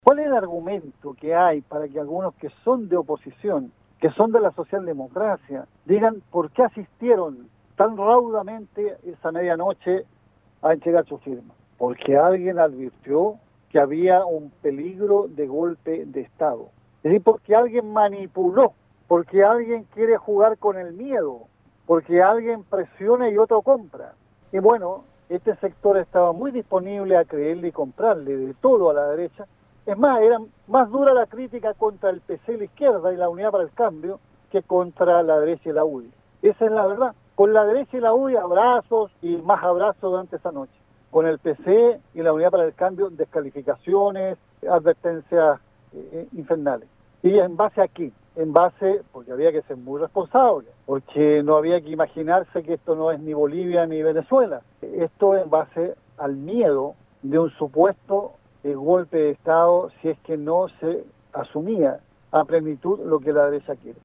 ¿Cuál es el argumento que hay para que algunos que son de oposición, que son de la socialdemocracia, digan por qué asistieron tan raudamente esa medianoche a entregar su firma? Porque alguien advirtió que había un peligro de golpe de Estado. Es decir, porque alguien manipuló, porque alguien quiere jugar con el miedo, porque alguien presiona y otro compra. Y bueno, este sector estaba muy disponible a creerle y comprarle de todo a la derecha. Es más, era más dura la crítica contra el PC y la izquierda y la Unidad para el Cambio que contra la derecha y la UDI. Esa es la verdad. Con la derecha y la UDI abrazos y más abrazos durante esa noche. Con el PC y la Unidad para el Cambio descalificaciones, advertencias infernales. ¿Y en base a qué? En base, porque había que ser muy responsable, porque no había que imaginarse que esto no es ni Bolivia ni Venezuela. Esto en base al miedo de un supuesto golpe de Estado si es que no se asumía a plenitud lo que la derecha quiere.